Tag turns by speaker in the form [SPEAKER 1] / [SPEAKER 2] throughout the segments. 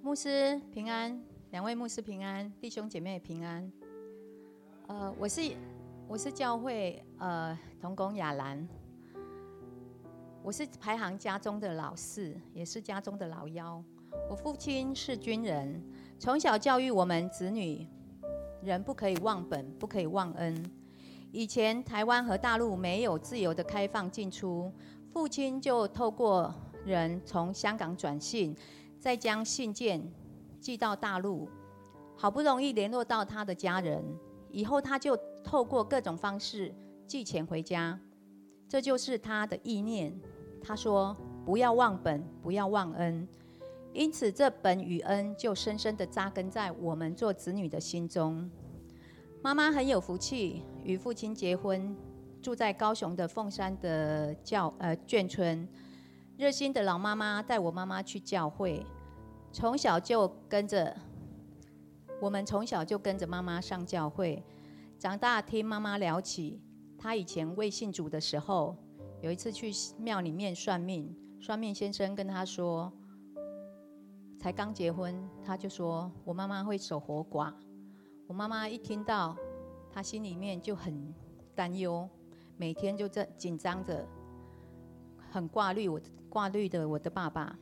[SPEAKER 1] 牧师平安，两位牧师平安，弟兄姐妹平安。我是教会同工雅兰，我是排行家中的老四，也是家中的老幺。我父亲是军人，从小教育我们子女，人不可以忘本，不可以忘恩。以前台湾和大陆没有自由的开放进出，父亲就透过人从香港转信，再将信件寄到大陆，好不容易联络到他的家人，以后他就透过各种方式寄钱回家，这就是他的意念。他说不要忘本，不要忘恩，因此这本与恩就深深地扎根在我们做子女的心中。妈妈很有福气，与父亲结婚，住在高雄的凤山的眷村。热心的老妈妈带我妈妈去教会，我们从小就跟着妈妈上教会。长大听妈妈聊起，她以前未信主的时候，有一次去庙里面算命，算命先生跟她说，才刚结婚，他就说我妈妈会守活寡。我妈妈一听到，她心里面就很担忧，每天就紧张着，很挂虑的我的爸爸。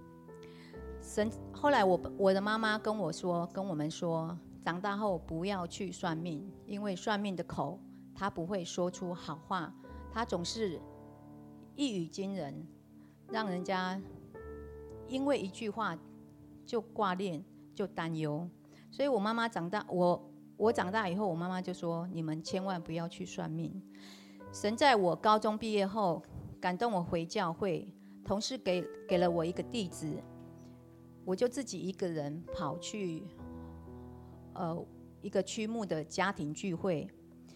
[SPEAKER 1] 后来我的妈妈跟我们说，长大后不要去算命，因为算命的口他不会说出好话，他总是一语惊人，让人家因为一句话就挂念就担忧。所以我妈妈长大，我长大以后，我妈妈就说你们千万不要去算命。神在我高中毕业后感动我回教会，同事给了我一个地址，我就自己一个人跑去一个区牧的家庭聚会。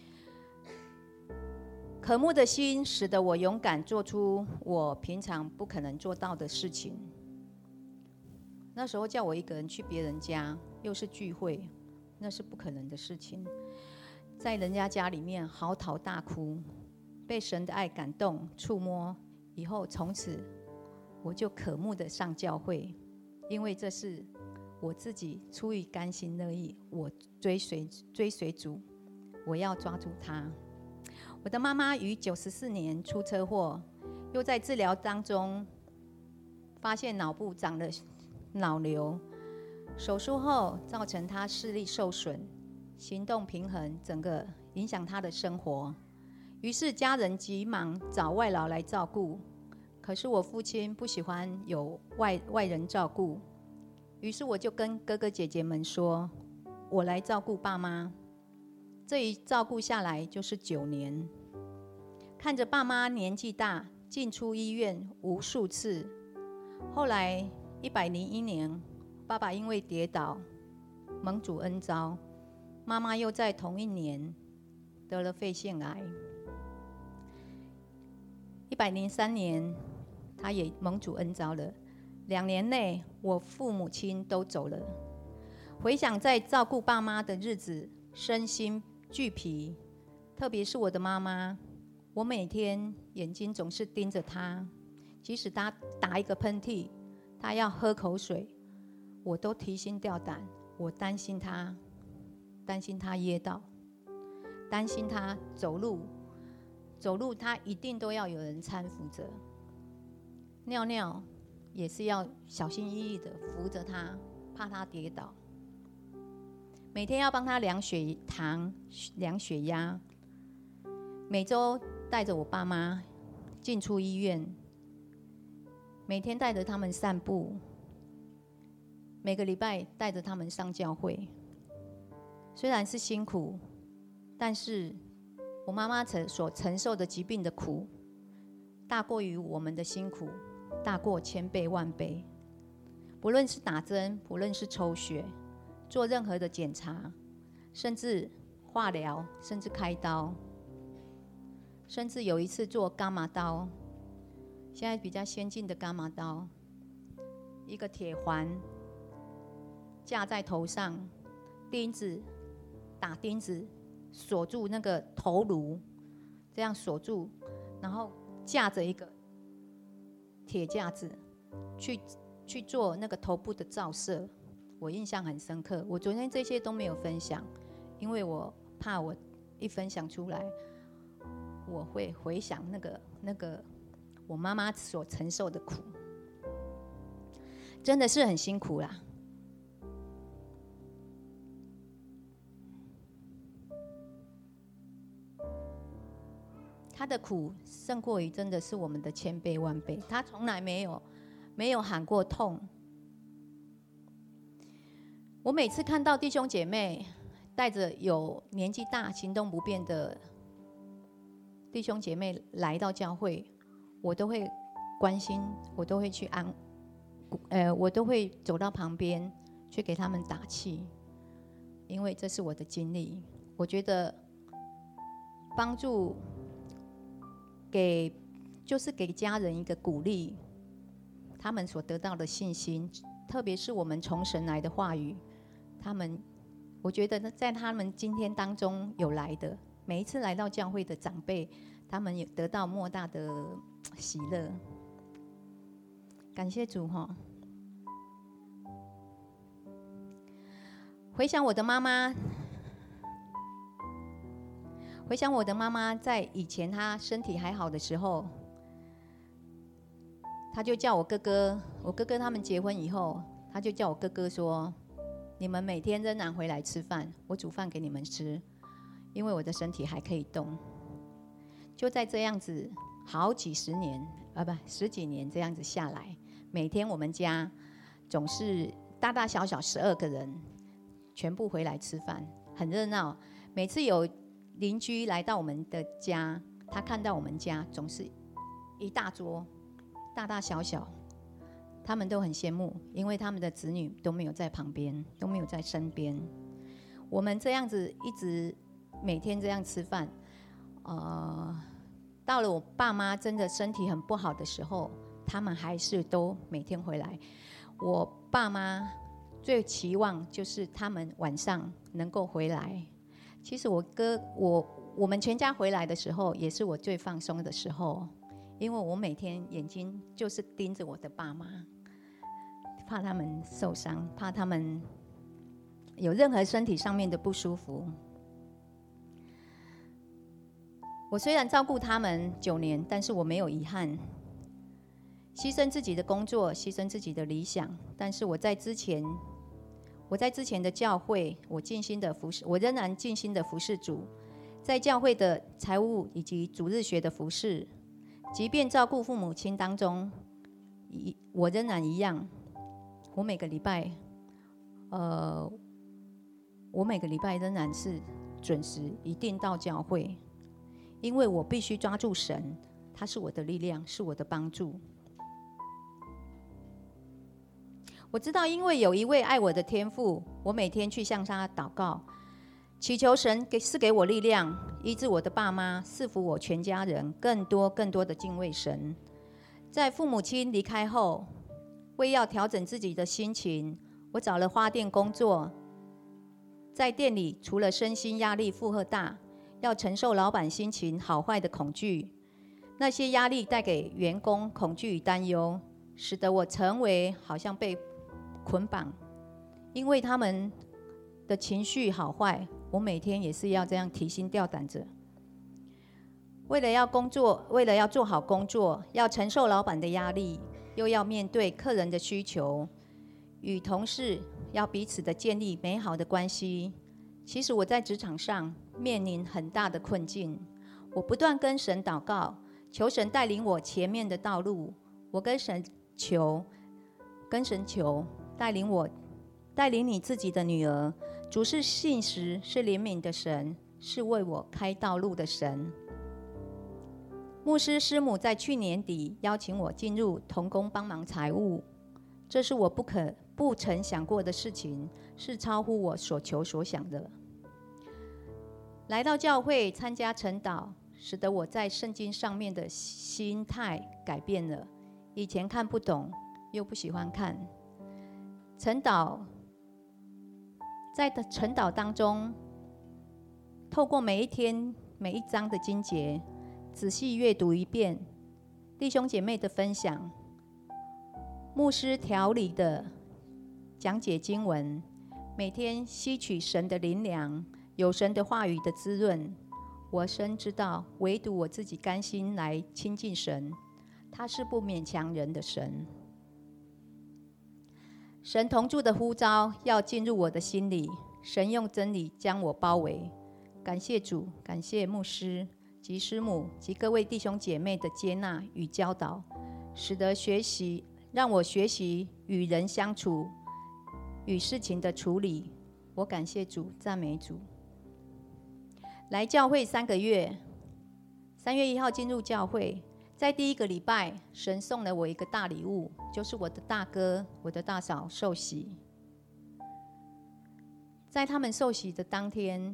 [SPEAKER 1] 渴慕的心使得我勇敢做出我平常不可能做到的事情。那时候叫我一个人去别人家，又是聚会，那是不可能的事情。在人家家里面嚎啕大哭，被神的爱感动触摸以后，从此我就渴慕的上教会，因为这是我自己出于甘心乐意，我追随主，我要抓住他。我的妈妈于94年出车祸，又在治疗当中发现脑部长了脑瘤，手术后造成她视力受损，行动平衡，整个影响她的生活。于是家人急忙找外劳来照顾，可是我父亲不喜欢有外人照顾，于是我就跟哥哥姐姐们说，我来照顾爸妈。这一照顾下来就是9年，看着爸妈年纪大，进出医院无数次。后来101年，爸爸因为跌倒蒙主恩召，妈妈又在同一年得了肺腺癌。103年，他也蒙主恩召了。2年内，我父母亲都走了。回想在照顾爸妈的日子，身心俱疲，特别是我的妈妈，我每天眼睛总是盯着她，即使她打一个喷嚏，她要喝口水，我都提心吊胆。我担心她噎到，担心她走路她一定都要有人搀扶着，尿尿也是要小心翼翼的扶着她，怕她跌倒。每天要帮她量血糖、量血压，每周带着我爸妈进出医院，每天带着他们散步，每个礼拜带着他们上教会。虽然是辛苦，但是我妈妈所承受的疾病的苦，大过于我们的辛苦，大过1000倍万倍。不论是打针，不论是抽血，做任何的检查，甚至化疗，甚至开刀，甚至有一次做伽马刀，现在比较先进的伽马刀，一个铁环架在头上，打钉子锁住那个头颅，这样锁住，然后架着一个铁架子去去做那个头部的照射，我印象很深刻。我昨天这些都没有分享，因为我怕我一分享出来，我会回想那个我妈妈所承受的苦，真的是很辛苦啦。他的苦胜过于真的是我们的千倍万倍，他从来没有喊过痛。我每次看到弟兄姐妹带着有年纪大、行动不便的弟兄姐妹来到教会，我都会关心，我都会去我都会走到旁边去给他们打气，因为这是我的经历。我觉得帮助就是给家人一个鼓励，他们所得到的信心，特别是我们从神来的话语，我觉得在他们今天当中有来的每一次来到教会的长辈，他们也得到莫大的喜乐。感谢主哈！回想我的妈妈在以前她身体还好的时候，她就叫我哥哥他们结婚以后，她就叫我哥哥说，你们每天仍然回来吃饭，我煮饭给你们吃，因为我的身体还可以动。就在这样子好几十年十几年这样子下来，每天我们家总是大大小小12个人全部回来吃饭，很热闹。每次有邻居来到我们的家，他看到我们家总是一大桌，大大小小，他们都很羡慕，因为他们的子女都没有在旁边，都没有在身边。我们这样子一直每天这样吃饭，到了我爸妈真的身体很不好的时候，他们还是都每天回来。我爸妈最期望就是他们晚上能够回来。其实我们全家回来的时候，也是我最放松的时候，因为我每天眼睛就是盯着我的爸妈，怕他们受伤，怕他们有任何身体上面的不舒服。我虽然照顾他们9年，但是我没有遗憾，牺牲自己的工作，牺牲自己的理想。但是我在之前的教会，我仍然尽心的服侍主，在教会的财务以及主日学的服侍，即便照顾父母亲当中，我仍然一样。我每个礼拜仍然是准时一定到教会，因为我必须抓住神，他是我的力量，是我的帮助。我知道，因为有一位爱我的天父，我每天去向他祷告，祈求神赐给我力量，医治我的爸妈，赐福我全家人，更多的敬畏神。在父母亲离开后，为要调整自己的心情，我找了花店工作。在店里，除了身心压力负荷大，要承受老板心情好坏的恐惧，那些压力带给员工恐惧与担忧，使得我成为好像被捆绑。因为他们的情绪好坏，我每天也是要这样提心吊胆着。为了要做好工作，要承受老板的压力，又要面对客人的需求，与同事要彼此的建立美好的关系。其实我在职场上面临很大的困境，我不断跟神祷告，求神带领我前面的道路。我跟神求，带领你自己的女儿。主是信实，是怜悯的神，是为我开道路的神。牧师师母在去年底邀请我进入同工帮忙财务，这是我不曾想过的事情，是超乎我所求所想的。来到教会参加晨祷，使得我在圣经上面的心态改变了。以前看不懂，又不喜欢看。在晨祷当中，透过每一天每一章的经节，仔细阅读一遍弟兄姐妹的分享， 牧师条理的讲解经文，每天吸取神的灵粮，有神的话语的滋润。我深知道，唯独我自己甘心来亲近神，他是不勉强人的神。神同住的呼召要进入我的心里，神用真理将我包围。感谢主，感谢牧师及师母及各位弟兄姐妹的接纳与教导，让我学习与人相处，与事情的处理。我感谢主，赞美主。来教会3个月，3月1号进入教会，在第1个礼拜，神送了我一个大礼物，就是我的大哥、我的大嫂受洗。在他们受洗的当天，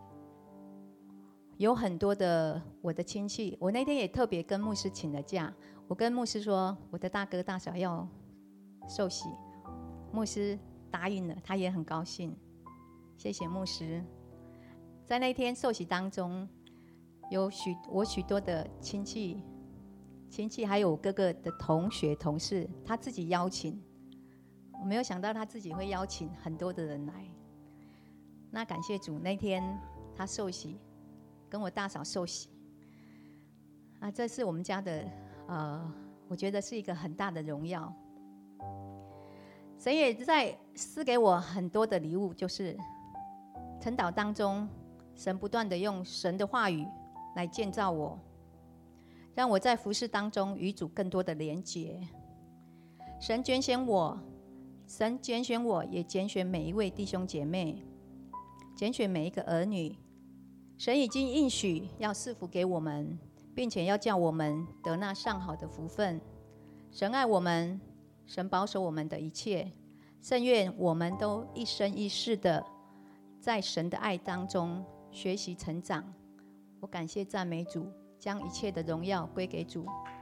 [SPEAKER 1] 有很多的我的亲戚，我那天也特别跟牧师请了假，我跟牧师说我的大哥大嫂要受洗，牧师答应了，他也很高兴，谢谢牧师。在那天受洗当中，有我许多的亲戚还有我哥哥的同学同事，他自己邀请，我没有想到他自己会邀请很多的人来。那感谢主，那天他受洗，跟我大嫂受洗，这是我们家的我觉得是一个很大的荣耀。神也在赐给我很多的礼物，就是晨祷当中，神不断的用神的话语来建造我，让我在服事当中与主更多的连结。神拣选我，也拣选每一位弟兄姐妹，拣选每一个儿女。神已经应许要赐福给我们，并且要叫我们得那上好的福分。神爱我们，神保守我们的一切，甚愿我们都一生一世的在神的爱当中学习成长。我感谢赞美主，将一切的荣耀归给主。